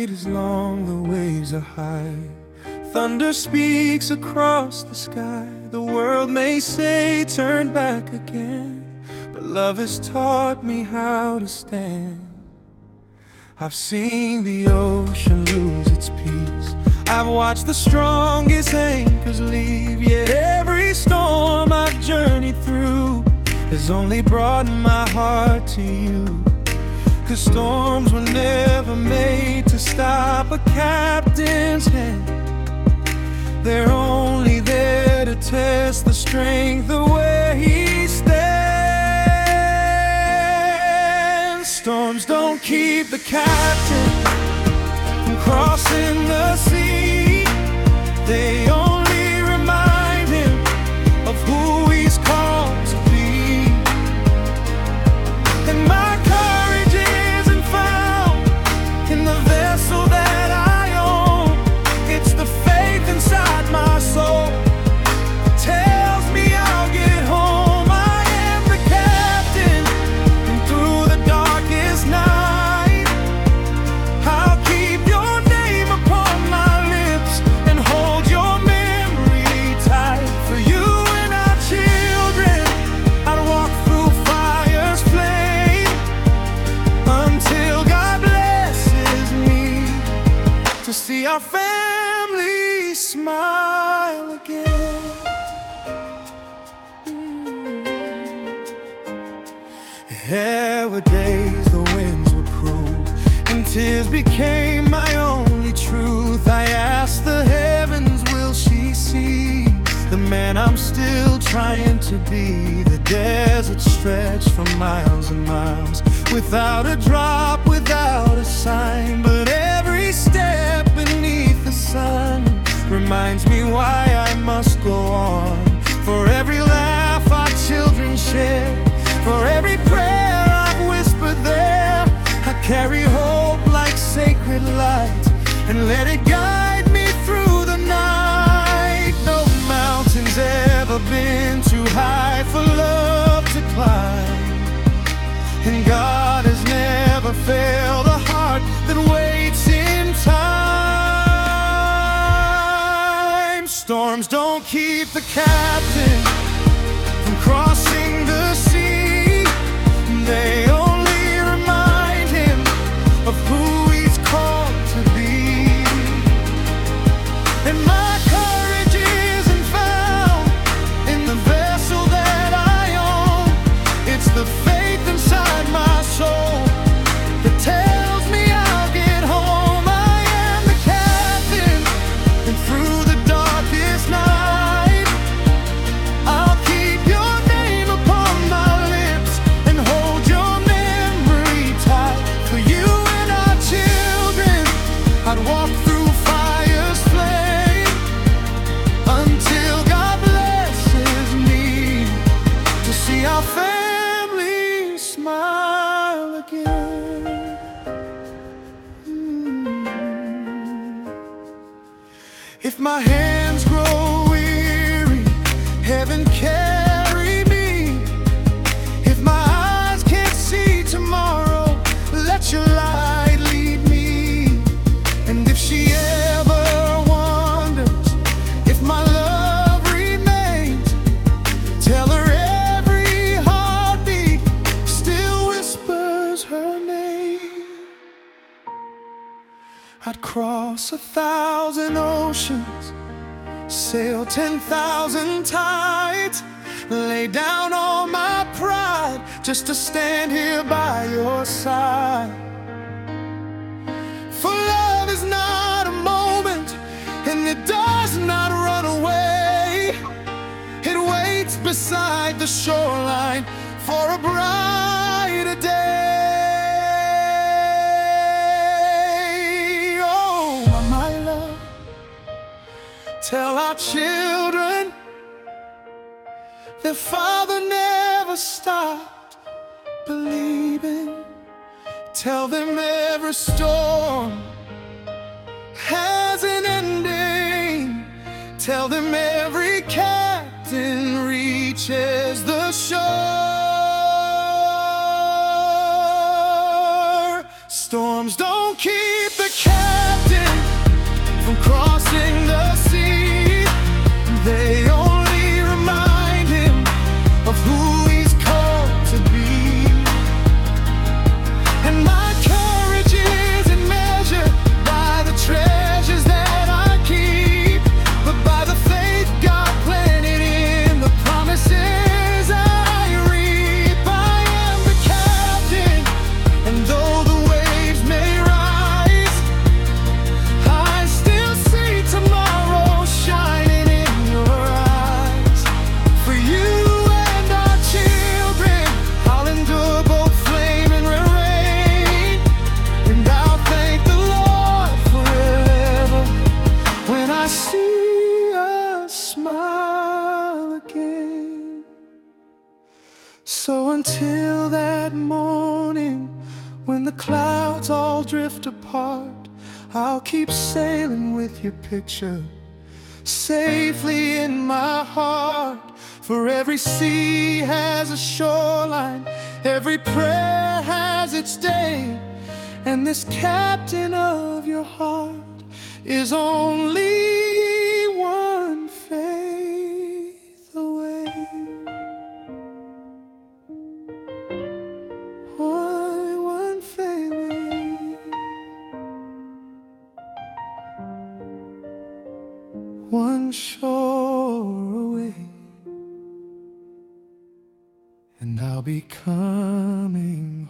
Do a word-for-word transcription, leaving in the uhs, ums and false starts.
night is long, the waves are high. Thunder speaks across the sky. The world may say turn back again, but love has taught me how to stand. I've seen the ocean lose its peace. I've watched the strongest anchors leave. Yet every storm I've journeyed through has only brought my heart to you. 'Cause storms were never made to stop a captain's hand. They're only there to test the strength of where he stands. Storms don't keep the captain from crossing the sea. They only remind him of who he's called to be. And my courage isn't found in the vessel that I own. It's the faith inside my soul that tells me I'll get home. I am the captain, and through the darkest night I'll keep your name upon my lips and hold your memory tight. For you and our children, I'd walk through fire's flame until God blesses me to see our family smile again. There were days the winds were cruel and tears became my only truth. I asked the heavens, will she see the man I'm still trying to be? The desert stretched for miles and miles, without a drop, without a sign. But every step beneath the sun reminds me why I must go on. For every laugh our children share, for every prayer I've whispered there, I carry hope like sacred light and let it guide me through the night. No mountain's ever been too high for love to climb, and God has never failed a heart that waits in time. Storms don't keep the captain from crossing the sea. They only remind him of who he's called to be. And my courage isn't found in the vessel that I own. It's the faith inside my soul that tells me I'll get home. I am the captain, and through the darkest night I'll keep your name upon my lips and hold your memory tight. For you and our children, I'd walk through fire's flame until God blesses me to see our family smile again. Mm. If my hands grow weary, heaven carry me. If my eyes can't see tomorrow, let your light lead me. And if she ever wonders if my love remains, tell her every heartbeat still whispers her name. I'd cross a thousand oceans, sail ten thousand tides, lay down all my pride just to stand here by your side. For love is not a moment, and it does not run away. It waits beside the shoreline for a brighter day. Oh, my love, tell our children their father never stopped believing. Tell them every storm has an ending. Tell them every captain reaches the shore. Storms don't keep the cat. until that morning when the clouds all drift apart. I'll keep sailing with your picture safely in my heart. For every sea has a shoreline, every prayer has its day, and this captain of your heart is only one faith away. One, one faith away. One shore away. And I'll be coming